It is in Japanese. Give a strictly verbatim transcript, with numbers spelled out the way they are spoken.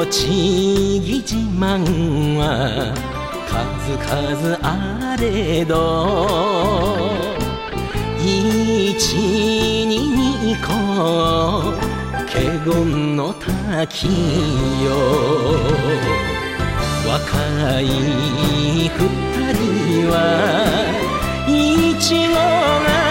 栃木自慢は数々あれど一に二個華厳の滝よ若い二人はいちごが